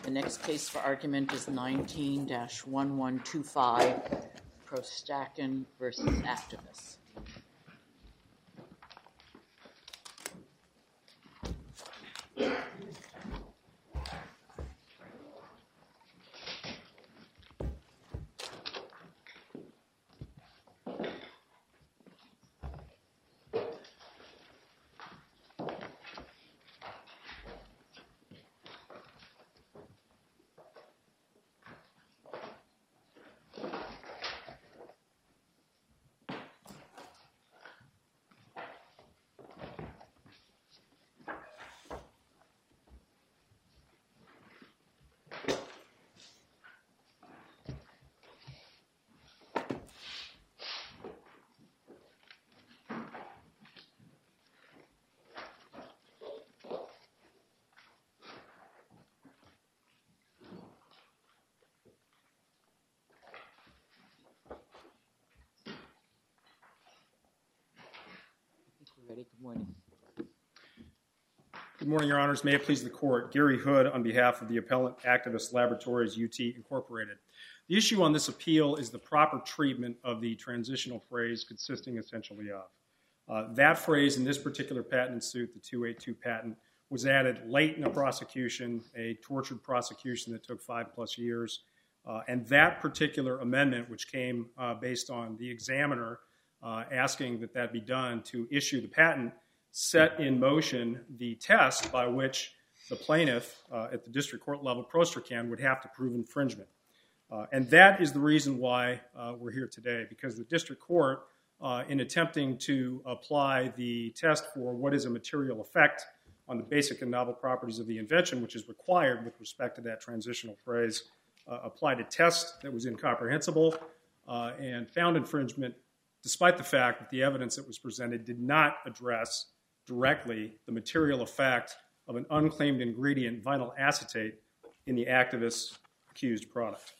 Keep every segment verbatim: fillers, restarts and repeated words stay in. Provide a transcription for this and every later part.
The next case for argument is nineteen dash one one two five, Prostakan versus Actavis. Ready? Good morning. Good morning, Your Honors. May it please the Court. Gary Hood on behalf of the Appellant Actavis Laboratories, U T Incorporated. The issue on this appeal is the proper treatment of the transitional phrase consisting essentially of. Uh, that phrase in this particular patent suit, the two eighty-two patent, was added late in a prosecution, a tortured prosecution that took five plus years. Uh, and that particular amendment, which came uh, based on the examiner Uh, asking that that be done to issue the patent, set in motion the test by which the plaintiff uh, at the district court level, Prostakan, would have to prove infringement. Uh, and that is the reason why uh, we're here today, because the district court, uh, in attempting to apply the test for what is a material effect on the basic and novel properties of the invention, which is required with respect to that transitional phrase, uh, applied a test that was incomprehensible uh, and found infringement, despite the fact that the evidence that was presented did not address directly the material effect of an unclaimed ingredient, vinyl acetate, in the Actavis accused product.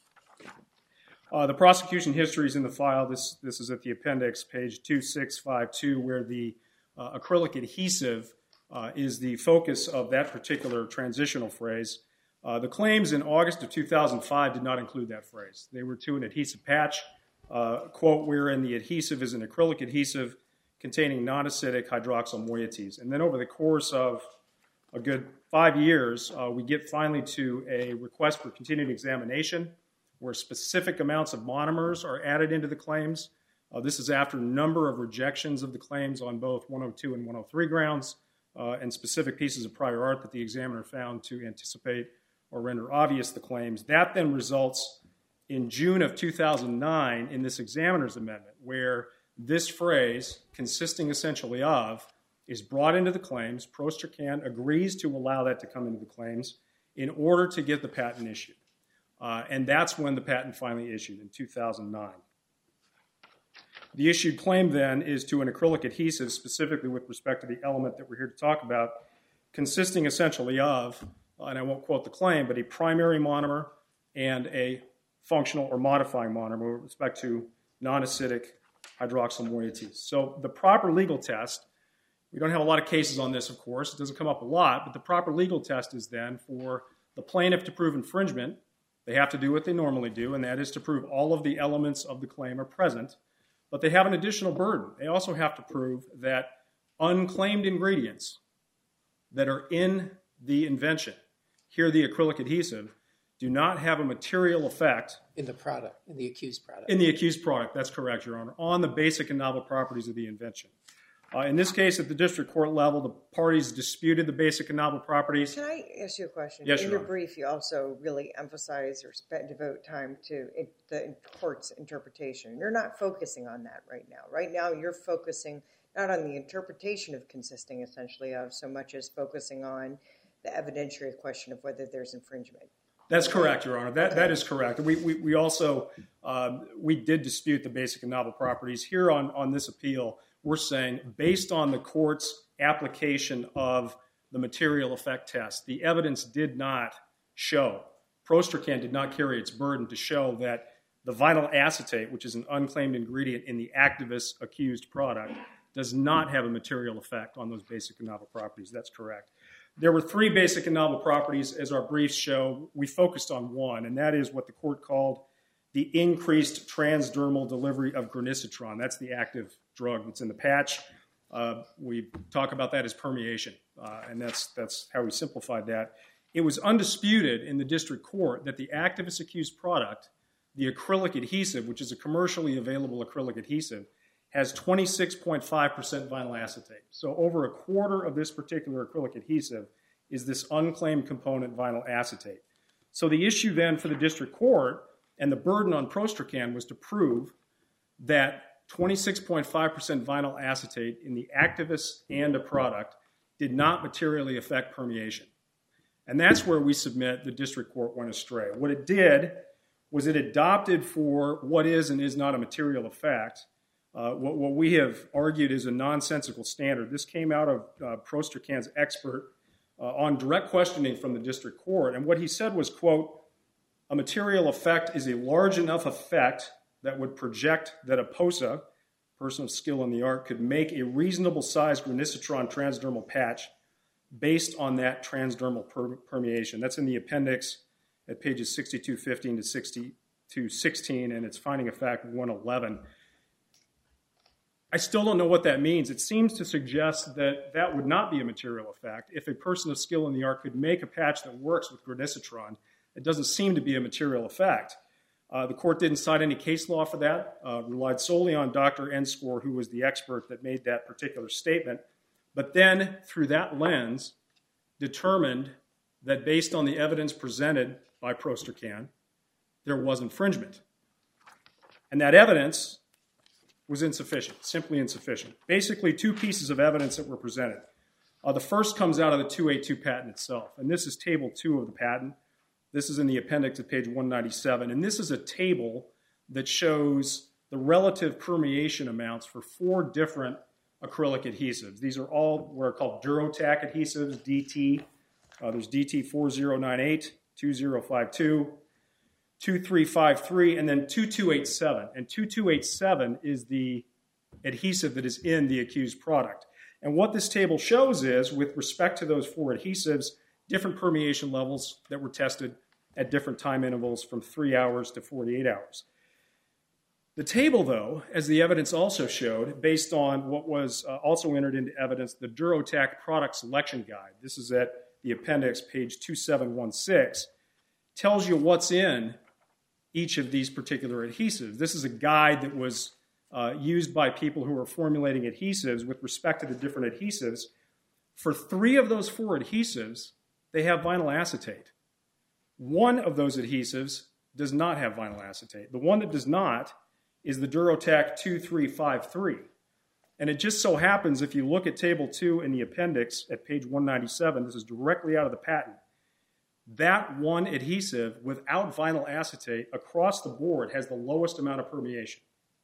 Uh, the prosecution history is in the file. This, this is at the appendix, page two six five two, where the uh, acrylic adhesive uh, is the focus of that particular transitional phrase. Uh, the claims in August of two thousand five did not include that phrase. They were to an adhesive patch, Uh, quote, wherein the adhesive is an acrylic adhesive containing non-acidic hydroxyl moieties. And then over the course of a good five years, uh, we get finally to a request for continued examination where specific amounts of monomers are added into the claims. Uh, this is after a number of rejections of the claims on both one oh two and one oh three grounds uh, and specific pieces of prior art that the examiner found to anticipate or render obvious the claims. That then results in June of two thousand nine in this examiner's amendment, where this phrase, consisting essentially of, is brought into the claims. Prostakan agrees to allow that to come into the claims in order to get the patent issued. Uh, and that's when the patent finally issued, in two thousand nine. The issued claim then is to an acrylic adhesive, specifically with respect to the element that we're here to talk about, consisting essentially of, and I won't quote the claim, but a primary monomer and a functional or modifying monomer with respect to non-acidic hydroxyl moieties. So the proper legal test, we don't have a lot of cases on this, of course. It doesn't come up a lot, but the proper legal test is then for the plaintiff to prove infringement. They have to do what they normally do, and that is to prove all of the elements of the claim are present, but they have an additional burden. They also have to prove that unclaimed ingredients that are in the invention, here the acrylic adhesive, do not have a material effect in the product, in the accused product. In the accused product, that's correct, Your Honor, on the basic and novel properties of the invention. Uh, in this case, at the district court level, the parties disputed the basic and novel properties. Can I ask you a question? Yes, in Your your Honor. brief, you also really emphasize or spend, devote time to it, the court's interpretation. You're not focusing on that right now. Right now, you're focusing not on the interpretation of consisting essentially of so much as focusing on the evidentiary question of whether there's infringement. That's correct, Your Honor. That, that is correct. We, we, we also, um, we did dispute the basic and novel properties. Here on, on this appeal, we're saying, based on the court's application of the material effect test, the evidence did not show, Prostakan did not carry its burden to show that the vinyl acetate, which is an unclaimed ingredient in the Actavis accused product, does not have a material effect on those basic and novel properties. That's correct. There were three basic and novel properties, as our briefs show. We focused on one, and that is what the court called the increased transdermal delivery of granisetron. That's the active drug that's in the patch. Uh, we talk about that as permeation, uh, and that's, that's how we simplified that. It was undisputed in the district court that the activist accused product, the acrylic adhesive, which is a commercially available acrylic adhesive, has twenty-six point five percent vinyl acetate. So over a quarter of this particular acrylic adhesive is this unclaimed component vinyl acetate. So the issue then for the district court and the burden on Prostracan was to prove that twenty-six point five percent vinyl acetate in the activist and a product did not materially affect permeation. And that's where we submit the district court went astray. What it did was it adopted for what is and is not a material effect uh, what, what we have argued is a nonsensical standard. This came out of uh, Prostracan's expert uh, on direct questioning from the district court. And what he said was, quote, a material effect is a large enough effect that would project that a P O S A, person of skill in the art, could make a reasonable sized granisetron transdermal patch based on that transdermal per permeation. That's in the appendix at pages sixty-two fifteen to sixty-two sixteen, and it's finding of fact one eleven. I still don't know what that means. It seems to suggest that that would not be a material effect. If a person of skill in the art could make a patch that works with granisetron, it doesn't seem to be a material effect. Uh, the court didn't cite any case law for that, uh, relied solely on Doctor Enscore, who was the expert that made that particular statement, but then, through that lens, determined that based on the evidence presented by Prostracan, there was infringement. And that evidence was insufficient, simply insufficient. Basically, two pieces of evidence that were presented. Uh, the first comes out of the two eighty-two patent itself, and this is table two of the patent. This is in the appendix at page one ninety-seven, and this is a table that shows the relative permeation amounts for four different acrylic adhesives. These are all what are called Durotac adhesives, D T. Uh, there's D T four zero nine eight, two zero five two, two three five three, and then two two eight seven. And two two eight seven is the adhesive that is in the accused product. And what this table shows is, with respect to those four adhesives, different permeation levels that were tested at different time intervals from three hours to forty-eight hours. The table, though, as the evidence also showed, based on what was uh, also entered into evidence, the Durotac Product Selection Guide, this is at the appendix, page two seven one six, tells you what's in each of these particular adhesives. This is a guide that was uh, used by people who are formulating adhesives with respect to the different adhesives. For three of those four adhesives, they have vinyl acetate. One of those adhesives does not have vinyl acetate. The one that does not is the Durotac two three five three. And it just so happens, if you look at table two in the appendix at page one ninety-seven, this is directly out of the patent, that one adhesive without vinyl acetate across the board has the lowest amount of permeation.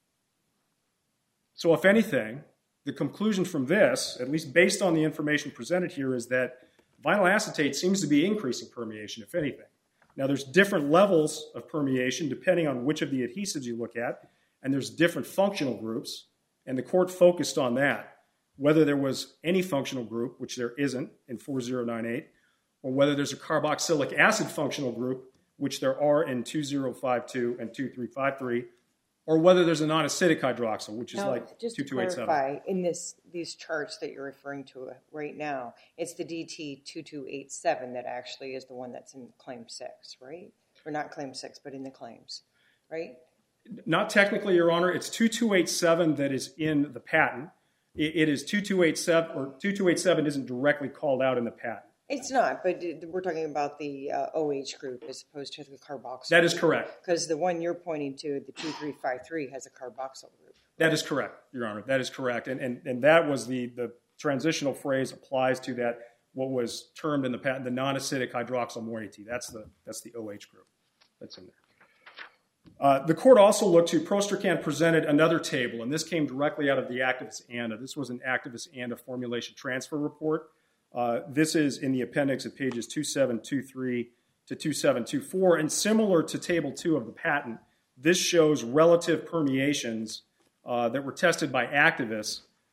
So if anything, the conclusion from this, at least based on the information presented here, is that vinyl acetate seems to be increasing permeation, if anything. Now, there's different levels of permeation depending on which of the adhesives you look at, and there's different functional groups, and the court focused on that, whether there was any functional group, which there isn't in four zero nine eight, or whether there's a carboxylic acid functional group, which there are in two zero five two and two three five three, or whether there's a non-acidic hydroxyl, which is now, like just two two eight seven. To clarify, in this these charts that you're referring to right now, it's the D T two two eight seven that actually is the one that's in claim six, right? Or not claim six, but in the claims, right? Not technically, Your Honor. It's two two eight seven that is in the patent. It, it is two two eight seven, or two two eight seven isn't directly called out in the patent. It's not, but we're talking about the uh, O H group as opposed to the carboxyl. That is correct. Because the one you're pointing to, the two three five three, has a carboxyl group. That is correct, Your Honor. That is correct. And, and, and that was the, the transitional phrase applies to that, what was termed in the patent, the non-acidic hydroxyl moiety. That's the, that's the O H group that's in there. Uh, the court also looked to, Prostracan presented another table, and this came directly out of the activist ANDA. This was an activist ANDA formulation transfer report. Uh, this is in the appendix at pages two seven two three to two seven two four, and similar to table two of the patent, this shows relative permeations uh, that were tested by activists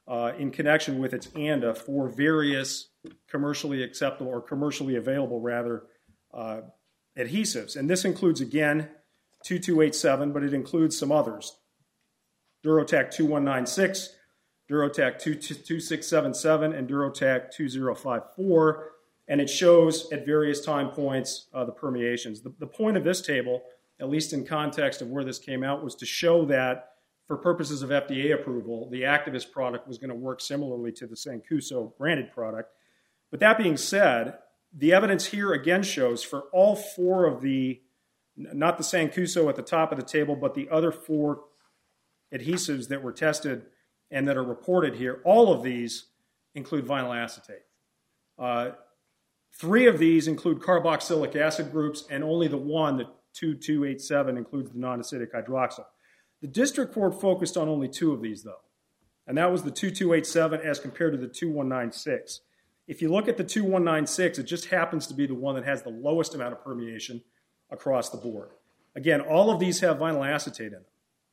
uh, in connection with its ANDA for various commercially acceptable or commercially available, rather, uh, adhesives. And this includes, again, two two eight seven, but it includes some others. Durotec two one nine six, Durotec two six seven seven, and Durotec two zero five four. And it shows at various time points uh, the permeations. The, the point of this table, at least in context of where this came out, was to show that for purposes of F D A approval, the Activist product was going to work similarly to the Sancuso branded product. But that being said, the evidence here again shows for all four of the, not the Sancuso at the top of the table, but the other four adhesives that were tested and that are reported here, all of these include vinyl acetate. Uh, three of these include carboxylic acid groups, and only the one, the two two eight seven, includes the non-acidic hydroxyl. The district court focused on only two of these, though, and that was the two two eight seven as compared to the two one nine six. If you look at the two one nine six, it just happens to be the one that has the lowest amount of permeation across the board. Again, all of these have vinyl acetate in them.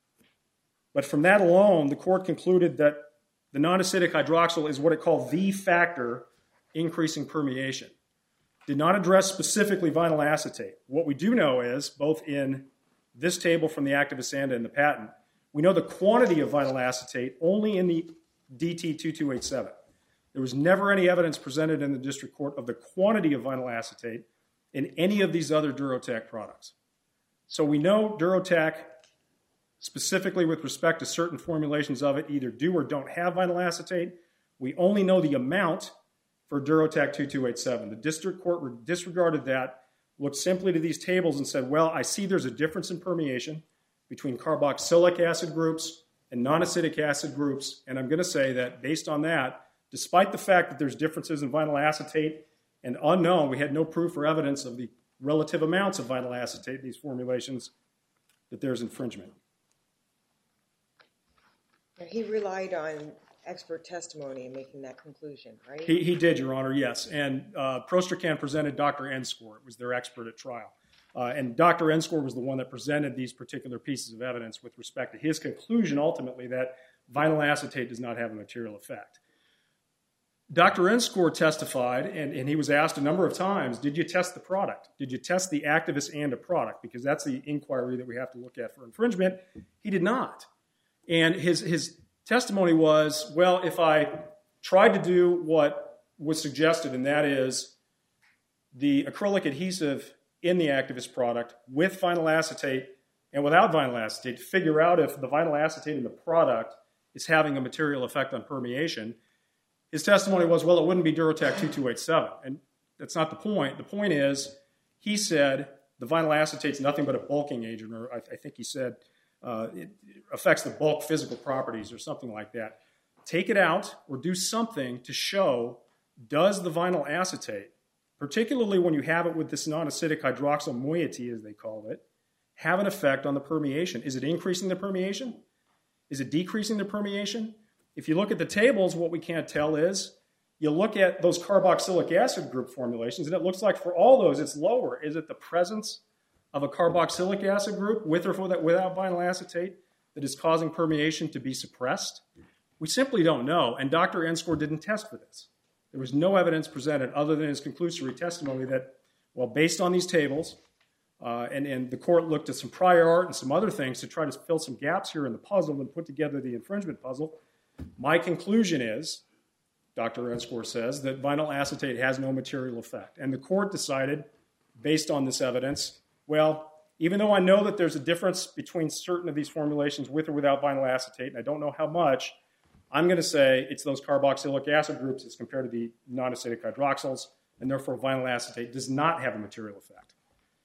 But from that alone, the court concluded that the non-acidic hydroxyl is what it called the factor increasing permeation. Did not address specifically vinyl acetate. What we do know is, both in this table from the Activist ANDA and the patent, we know the quantity of vinyl acetate only in the D T two two eight seven. There was never any evidence presented in the district court of the quantity of vinyl acetate in any of these other Durotec products. So we know Durotec, specifically with respect to certain formulations of it, either do or don't have vinyl acetate. We only know the amount for Durotec two two eight seven. The district court disregarded that, looked simply to these tables and said, well, I see there's a difference in permeation between carboxylic acid groups and non-acidic acid groups, and I'm going to say that based on that, despite the fact that there's differences in vinyl acetate and unknown, we had no proof or evidence of the relative amounts of vinyl acetate in these formulations, that there's infringement. He relied on expert testimony in making that conclusion, right? He, he did, Your Honor, yes. And uh, Prostercan presented Doctor Enscore. It was their expert at trial. Uh, and Doctor Enscore was the one that presented these particular pieces of evidence with respect to his conclusion, ultimately, that vinyl acetate does not have a material effect. Doctor Enscore testified, and, and he was asked a number of times, did you test the product? Did you test the Activist ANDA product? Because that's the inquiry that we have to look at for infringement. He did not. And his, his testimony was, well, if I tried to do what was suggested, and that is the acrylic adhesive in the Activist product with vinyl acetate and without vinyl acetate, to figure out if the vinyl acetate in the product is having a material effect on permeation, his testimony was, well, it wouldn't be Durotec two two eight seven. And that's not the point. The point is, he said the vinyl acetate is nothing but a bulking agent, or I, I think he said uh, it affects the bulk physical properties or something like that. Take it out or do something to show, does the vinyl acetate, particularly when you have it with this non-acidic hydroxyl moiety, as they call it, have an effect on the permeation? Is it increasing the permeation? Is it decreasing the permeation? If you look at the tables, what we can't tell is, you look at those carboxylic acid group formulations, and it looks like for all those, it's lower. Is it the presence of a carboxylic acid group with or without vinyl acetate that is causing permeation to be suppressed? We simply don't know, and Doctor Enscore didn't test for this. There was no evidence presented other than his conclusory testimony that, well, based on these tables, uh, and, and the court looked at some prior art and some other things to try to fill some gaps here in the puzzle and put together the infringement puzzle. My conclusion is, Doctor Enscore says, that vinyl acetate has no material effect. And the court decided, based on this evidence, well, even though I know that there's a difference between certain of these formulations with or without vinyl acetate, and I don't know how much, I'm going to say it's those carboxylic acid groups as compared to the non-acidic hydroxyls, and therefore vinyl acetate does not have a material effect.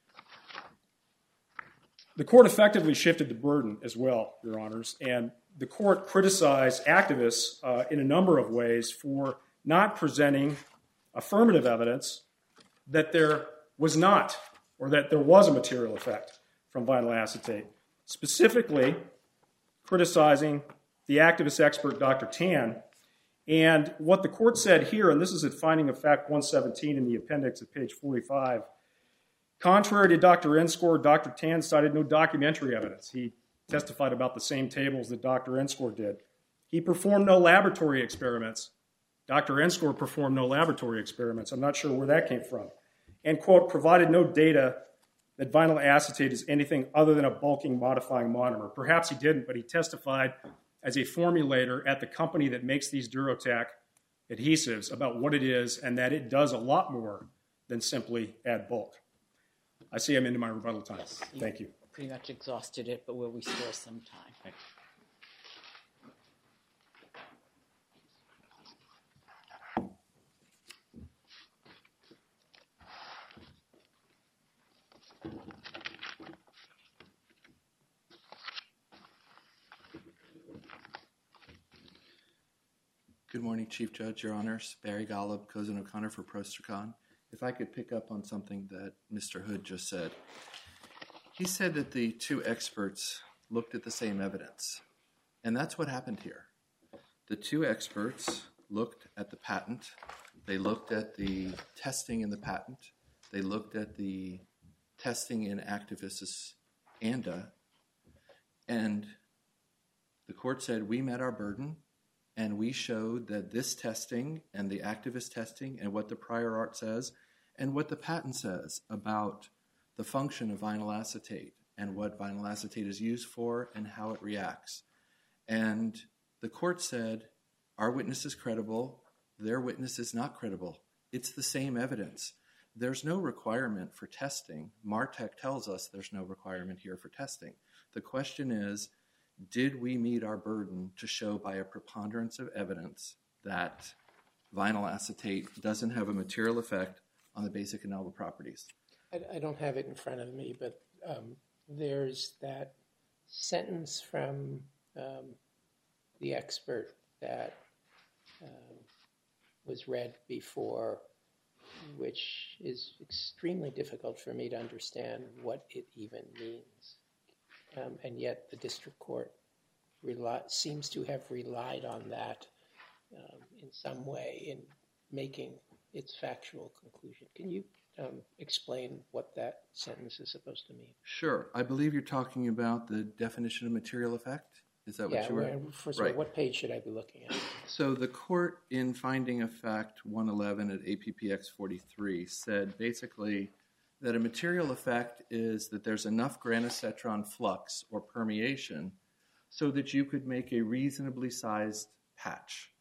The court effectively shifted the burden as well, Your Honors, and the court criticized activists uh, in a number of ways for not presenting affirmative evidence that there was not, or that there was a material effect from vinyl acetate. Specifically, criticizing the activist expert, Doctor Tan. And what the court said here, and this is at Finding of Fact one seventeen in the appendix at page forty-five, contrary to Doctor Enscore, Doctor Tan cited no documentary evidence. He testified about the same tables that Doctor Enscore did. He performed no laboratory experiments. Doctor Enscore performed no laboratory experiments. I'm not sure where that came from. And, quote, provided no data that vinyl acetate is anything other than a bulking modifying monomer. Perhaps he didn't, but he testified as a formulator at the company that makes these Durotech adhesives about what it is and that it does a lot more than simply add bulk. I see I'm into my rebuttal time. Yes, Thank you. Pretty much exhausted it, but will restore some time. Thanks. Good morning, Chief Judge, Your Honors. Barry Golub, Cozen O'Connor for Prostracon. If I could pick up on something that Mister Hood just said. He said that the two experts looked at the same evidence, and that's what happened here. The two experts looked at the patent. They looked at the testing in the patent. They looked at the testing in Actavis' ANDA, and the court said we met our burden. And we showed that this testing and the Actavis testing and what the prior art says and what the patent says about the function of vinyl acetate and what vinyl acetate is used for and how it reacts. And the court said, our witness is credible, their witness is not credible. It's the same evidence. There's no requirement for testing. MarTech tells us there's no requirement here for testing. The question is, did we meet our burden to show by a preponderance of evidence that vinyl acetate doesn't have a material effect on the basic and novel properties? I, I don't have it in front of me, but um, there's that sentence from um, the expert that uh, was read before, which is extremely difficult for me to understand what it even means. Um, and yet the district court rely, seems to have relied on that um, in some way in making its factual conclusion. Can you um, explain what that sentence is supposed to mean? Sure. I believe you're talking about the definition of material effect. Is that yeah, what you were? well, first of all, what page should I be looking at? So the court, in finding of fact one eleven at A P P X forty-three, said basically that a material effect is that there's enough granisetron flux or permeation so that you could make a reasonably sized patch.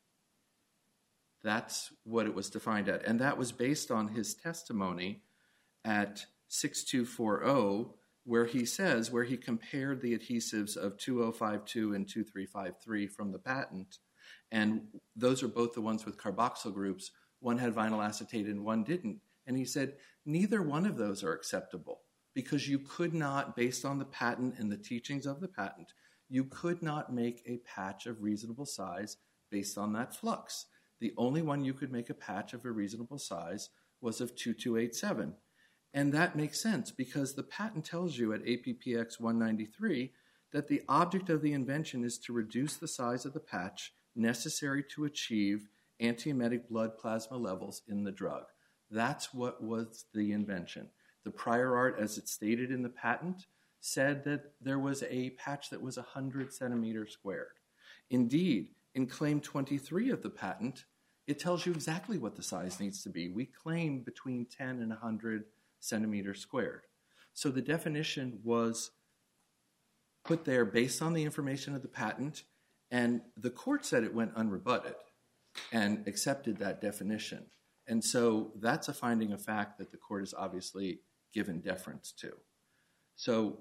That's what it was defined at. And that was based on his testimony at six two four zero, where he says, where he compared the adhesives of two oh five two and two three five three from the patent. And those are both the ones with carboxyl groups. One had vinyl acetate and one didn't. And he said, neither one of those are acceptable because you could not, based on the patent and the teachings of the patent, you could not make a patch of reasonable size based on that flux. The only one you could make a patch of a reasonable size was of two two eight seven. And that makes sense because the patent tells you at A P P X one ninety-three that the object of the invention is to reduce the size of the patch necessary to achieve antiemetic blood plasma levels in the drug. That's what was the invention. The prior art, as it's stated in the patent, said that there was a patch that was one hundred centimeters squared. Indeed, in claim twenty-three of the patent, it tells you exactly what the size needs to be. We claim between ten and one hundred centimeters squared. So the definition was put there based on the information of the patent, and the court said it went unrebutted and accepted that definition. And so that's a finding of fact that the court has obviously given deference to. So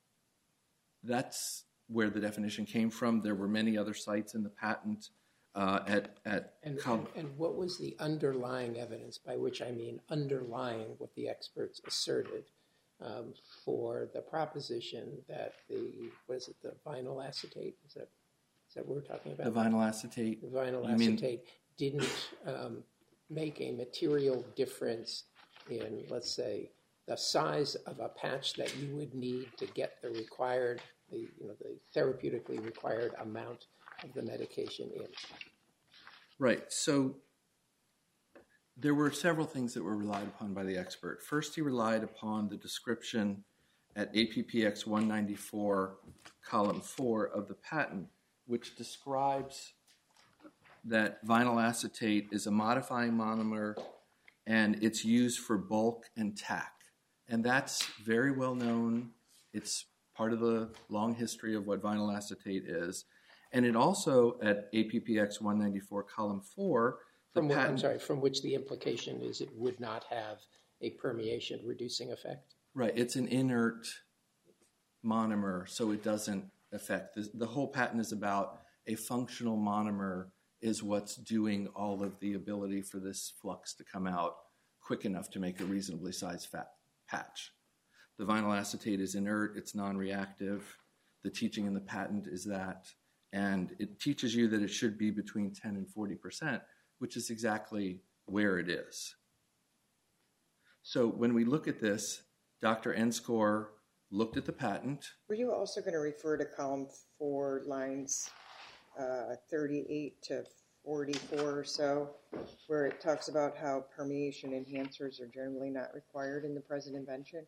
that's where the definition came from. There were many other sites in the patent uh, at... at and, and, and what was the underlying evidence, by which I mean underlying what the experts asserted um, for the proposition that the, what is it, the vinyl acetate? Is that, is that what we're talking about? The vinyl acetate. The vinyl you acetate mean, didn't um, make a material difference in, let's say, the size of a patch that you would need to get the required, the, you know, the therapeutically required amount of the medication in. Right. So there were several things that were relied upon by the expert. First, he relied upon the description at A P P X one ninety-four, column four of the patent which describes that vinyl acetate is a modifying monomer and it's used for bulk and tack. And that's very well known. It's part of the long history of what vinyl acetate is. And it also, at A P P X one ninety-four, column four, the From what, I'm patent, sorry, from which the implication is it would not have a permeation reducing effect? right, it's an inert monomer, so it doesn't affect. The, the whole patent is about a functional monomer is what's doing all of the ability for this flux to come out quick enough to make a reasonably sized fat patch. The vinyl acetate is inert, it's non-reactive. The teaching in the patent is that, and it teaches you that it should be between ten and forty percent, which is exactly where it is. So when we look at this, Doctor Enscore looked at the patent. Were you also going to refer to column four, lines uh, thirty-eight to forty-four or so, where it talks about how permeation enhancers are generally not required in the present invention?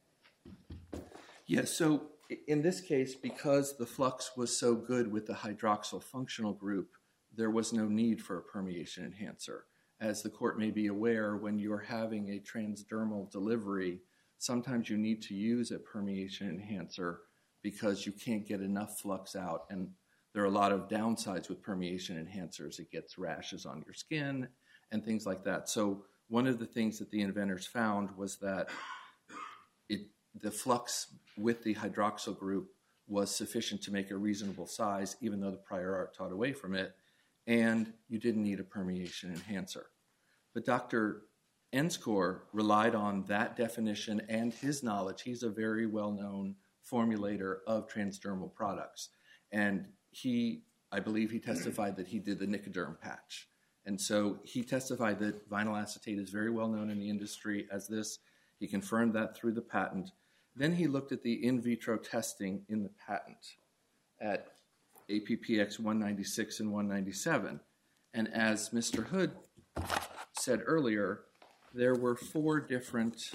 Yes, so in this case, because the flux was so good with the hydroxyl functional group, there was no need for a permeation enhancer. As the court may be aware, when you're having a transdermal delivery, sometimes you need to use a permeation enhancer because you can't get enough flux out. And there are a lot of downsides with permeation enhancers. It gets rashes on your skin and things like that. So one of the things that the inventors found was that it, the flux with the hydroxyl group was sufficient to make a reasonable size, even though the prior art taught away from it, and you didn't need a permeation enhancer. But Doctor Enscore relied on that definition and his knowledge. He's a very well-known formulator of transdermal products. And he, I believe he testified that he did the Nicoderm patch. And so he testified that vinyl acetate is very well known in the industry as this. He confirmed that through the patent. Then he looked at the in vitro testing in the patent at A P P X one ninety-six and one ninety-seven. And as Mister Hood said earlier, there were four different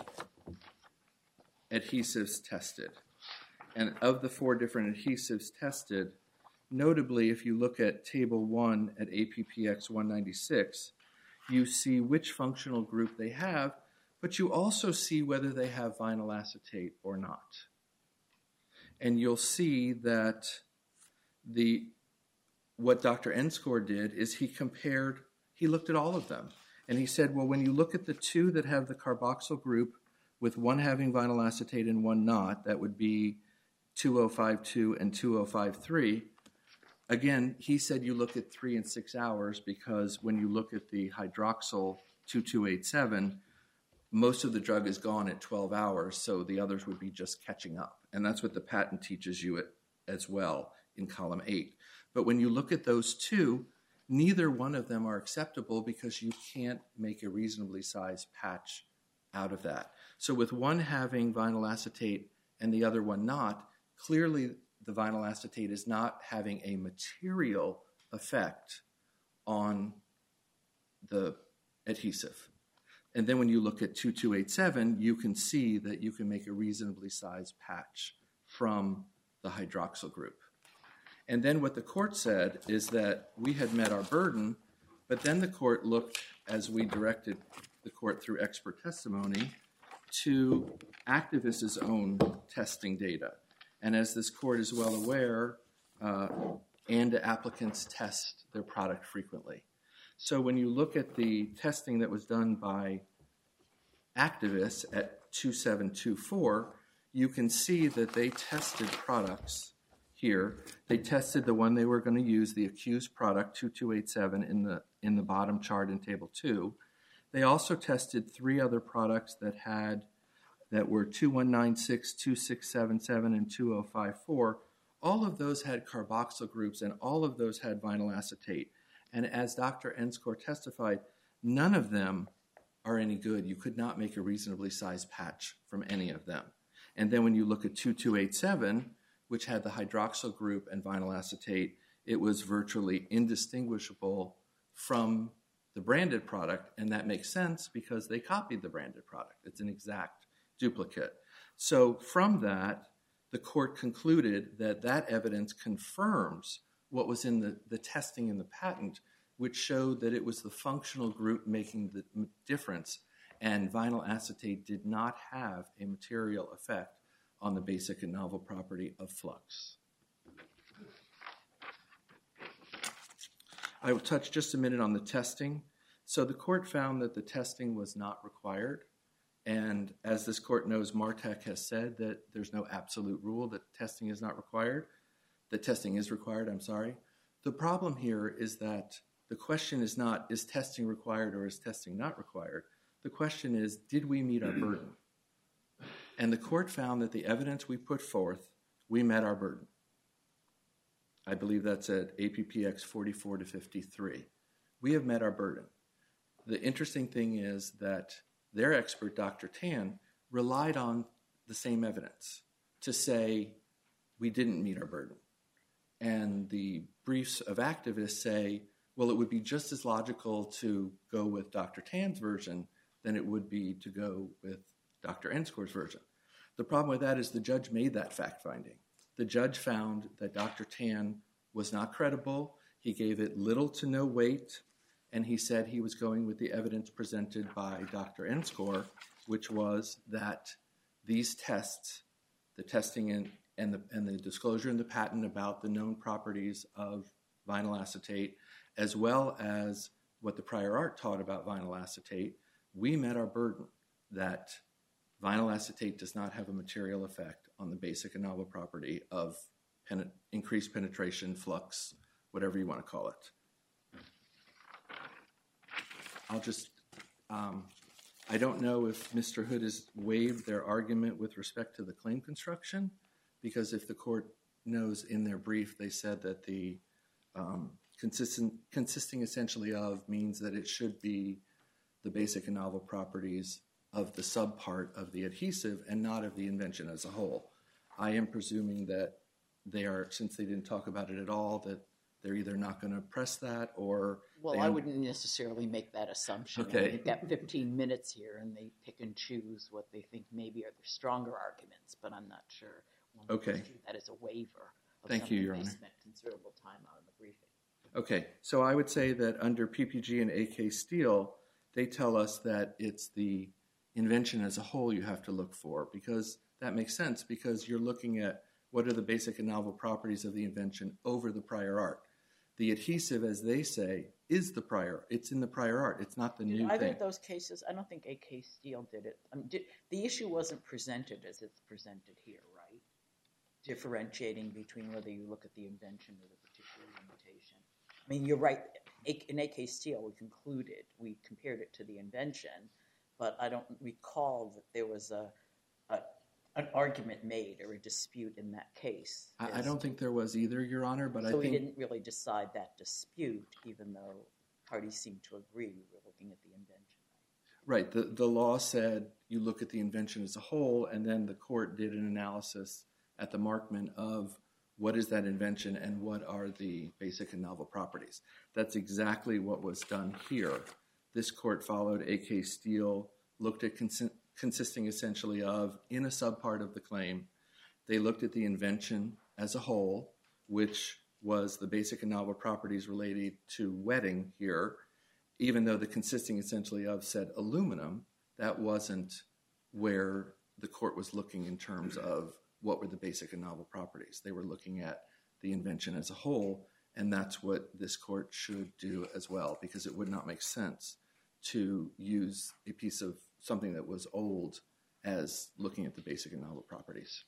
adhesives tested. And of the four different adhesives tested, notably, if you look at table one at A P P X one ninety-six, you see which functional group they have, but you also see whether they have vinyl acetate or not. And you'll see that the what Doctor Enscore did is he compared, he looked at all of them. And he said, well, when you look at the two that have the carboxyl group with one having vinyl acetate and one not, that would be two oh five two and two oh five three. Again, he said you look at three and six hours because when you look at the hydroxyl two two eight seven, most of the drug is gone at twelve hours, so the others would be just catching up. And that's what the patent teaches you as well in column eight. But when you look at those two, neither one of them are acceptable because you can't make a reasonably sized patch out of that. So with one having vinyl acetate and the other one not, clearly the vinyl acetate is not having a material effect on the adhesive. And then when you look at two two eight seven, you can see that you can make a reasonably sized patch from the hydroxyl group. And then what the court said is that we had met our burden, but then the court looked, as we directed the court through expert testimony, to activists' own testing data. And as this court is well aware, uh, ANDA applicants test their product frequently. So when you look at the testing that was done by activists at two seven two four, you can see that they tested products here. They tested the one they were going to use, the accused product, two two eight seven, in the, in the bottom chart in table two. They also tested three other products that had that were two one nine six, two six seven seven, and two oh five four. All of those had carboxyl groups, and all of those had vinyl acetate. And as Doctor Enscore testified, none of them are any good. You could not make a reasonably sized patch from any of them. And then when you look at two two eight seven, which had the hydroxyl group and vinyl acetate, it was virtually indistinguishable from the branded product, and that makes sense because they copied the branded product. It's an exact duplicate. So from that, the court concluded that that evidence confirms what was in the, the testing in the patent, which showed that it was the functional group making the difference, and vinyl acetate did not have a material effect on the basic and novel property of flux. I will touch just a minute on the testing. So the court found that the testing was not required. And as this court knows, MARTEC has said that there's no absolute rule that testing is not required. That testing is required, I'm sorry. The problem here is that the question is not, is testing required or is testing not required? The question is, did we meet our burden? And the court found that the evidence we put forth, we met our burden. I believe that's at A P P X forty-four to fifty-three. We have met our burden. The interesting thing is that their expert, Doctor Tan, relied on the same evidence to say we didn't meet our burden. And the briefs of activists say, well, it would be just as logical to go with Doctor Tan's version than it would be to go with Doctor Enscore's version. The problem with that is the judge made that fact finding. The judge found that Doctor Tan was not credible. He gave it little to no weight, and he said he was going with the evidence presented by Doctor Enscore, which was that these tests, the testing and, and, the, and the disclosure in the patent about the known properties of vinyl acetate, as well as what the prior art taught about vinyl acetate, we met our burden that vinyl acetate does not have a material effect on the basic and novel property of pen- increased penetration, flux, whatever you want to call it. I'll just, um, I don't know if Mister Hood has waived their argument with respect to the claim construction, because if the court knows in their brief, they said that the um, consistent, consisting essentially of means that it should be the basic and novel properties of the subpart of the adhesive and not of the invention as a whole. I am presuming that they are, since they didn't talk about it at all, that they're either not going to press that or... Well, I wouldn't necessarily make that assumption. Okay. I mean, they've got fifteen minutes here, and they pick and choose what they think maybe are their stronger arguments, but I'm not sure. One Okay. view that as a waiver of Thank you, something Your they Honor. spent considerable time on in the briefing. Okay, so I would say that under P P G and A K Steel, they tell us that it's the invention as a whole you have to look for, because that makes sense, because you're looking at what are the basic and novel properties of the invention over the prior art. The adhesive, as they say, is the prior. It's in the prior art. It's not the Did new either thing. of those cases, I don't think A K Steel did it. Um, did, the issue wasn't presented as it's presented here, right? Differentiating between whether you look at the invention or the particular limitation. I mean, you're right. In A K Steel, we concluded, we compared it to the invention, but I don't recall that there was a, a an argument made or a dispute in that case. I, I don't think there was either, Your Honor, but so I we think... didn't really decide that dispute, even though parties seemed to agree we were looking at the invention. Right. The, the law said you look at the invention as a whole, and then the court did an analysis at the Markman of what is that invention and what are the basic and novel properties. That's exactly what was done here. This court followed A K Steel, looked at cons- consisting essentially of, in a subpart of the claim, they looked at the invention as a whole, which was the basic and novel properties related to wetting here. Even though the consisting essentially of said aluminum, that wasn't where the court was looking in terms of what were the basic and novel properties. They were looking at the invention as a whole, and that's what this court should do as well, because it would not make sense to use a piece of something that was old as looking at the basic and novel properties.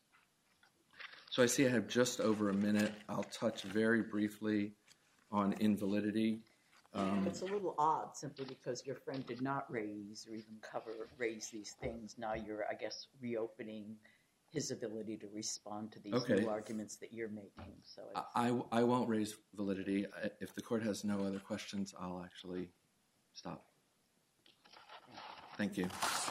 So I see I have just over a minute. I'll touch very briefly on invalidity. Um, It's a little odd simply because your friend did not raise or even cover, raise these things. Now you're, I guess, reopening his ability to respond to these Okay. new arguments that you're making. So it's, I, I, I won't raise validity. I- If the court has no other questions, I'll actually stop. Thank you.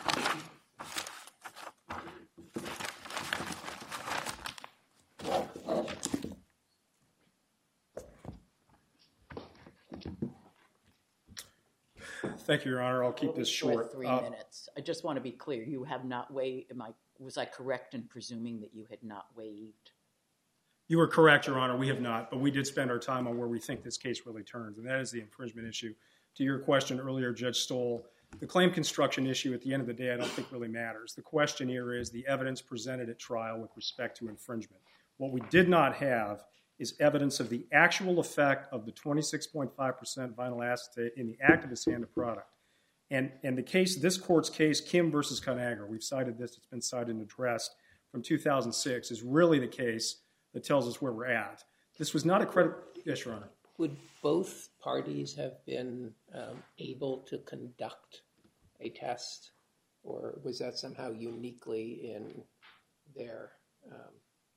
Thank you, Your Honor. I'll keep we'll this be short. short. Three Uh, minutes. I just want to be clear. You have not waived. Am I? Was I correct in presuming that you had not waived? You are correct, Your Honor. We have not, but we did spend our time on where we think this case really turns, and that is the infringement issue. To your question earlier, Judge Stoll, the claim construction issue at the end of the day I don't think really matters. The question here is the evidence presented at trial with respect to infringement. What we did not have is evidence of the actual effect of the twenty-six point five percent vinyl acetate in the activist hand product. And, and the case, this court's case, Kim versus Conagra, we've cited this, it's been cited and addressed from two thousand six, is really the case that tells us where we're at. This was not a credit. Yes, Your Honor. Would both parties have been um, able to conduct a test, or was that somehow uniquely in their? Um,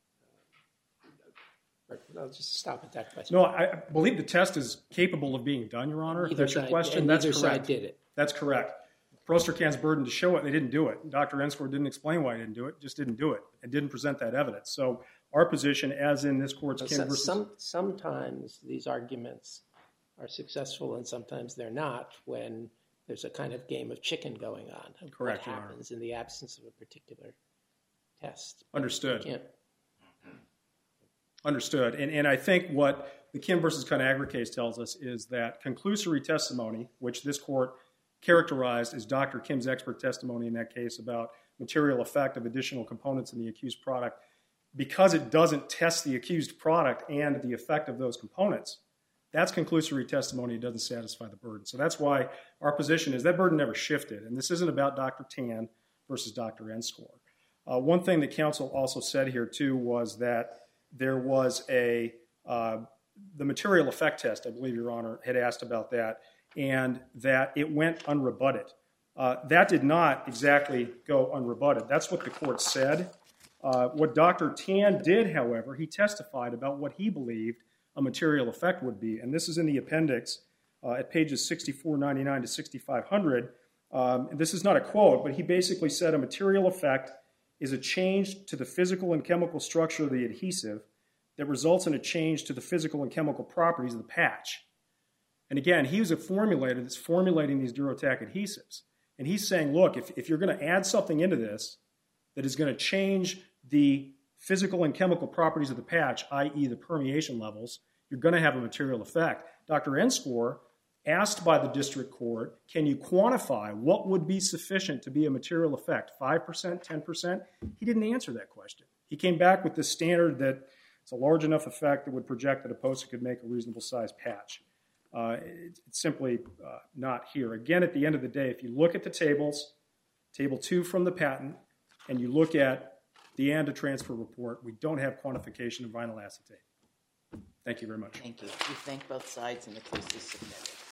uh, I'll just stop at that question. No, I believe the test is capable of being done, Your Honor. If that's your question, that's correct. Neither side did it. That's correct. Prostercan's burden to show it, they didn't do it. Doctor Enscore didn't explain why he didn't do it, just didn't do it, and didn't present that evidence. So our position, as in this court's Kim versus... Some, sometimes these arguments are successful and sometimes they're not when there's a kind of game of chicken going on. Of Correct, what Your Honor. happens in the absence of a particular test. Understood. You can't Understood. And, and I think what the Kim versus Conagra case tells us is that conclusory testimony, which this court characterized as Doctor Kim's expert testimony in that case about material effect of additional components in the accused product, because it doesn't test the accused product and the effect of those components, that's conclusory testimony. It doesn't satisfy the burden. So that's why our position is that burden never shifted. And this isn't about Doctor Tan versus Doctor Enscore. Uh, one thing that counsel also said here, too, was that there was a, uh, the material effect test, I believe Your Honor had asked about that, and that it went unrebutted. Uh, that did not exactly go unrebutted. That's what the court said. Uh, what Doctor Tan did, however, he testified about what he believed a material effect would be. And this is in the appendix uh, at pages sixty-four ninety-nine to sixty-five hundred. Um, this is not a quote, but he basically said a material effect is a change to the physical and chemical structure of the adhesive that results in a change to the physical and chemical properties of the patch. And again, he was a formulator that's formulating these Durotac adhesives. And he's saying, look, if, if you're going to add something into this that is going to change the physical and chemical properties of the patch, that is the permeation levels, you're going to have a material effect. Doctor Enscore, asked by the district court, can you quantify what would be sufficient to be a material effect, five percent, ten percent? He didn't answer that question. He came back with the standard that it's a large enough effect that would project that a poster could make a reasonable size patch. Uh, it, it's simply uh, not here. Again, at the end of the day, if you look at the tables, table two from the patent, and you look at the ANDA transfer report, we don't have quantification of vinyl acetate. Thank you very much. Thank you. We thank both sides, and the case is submitted.